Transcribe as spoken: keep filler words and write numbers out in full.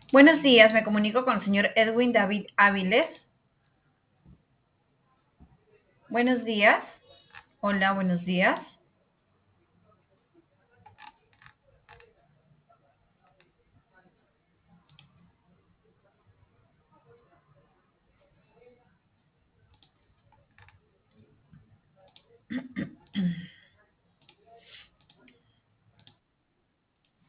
Buenos días, me comunico con el señor Edwin David Áviles. Buenos días. Hola, buenos días.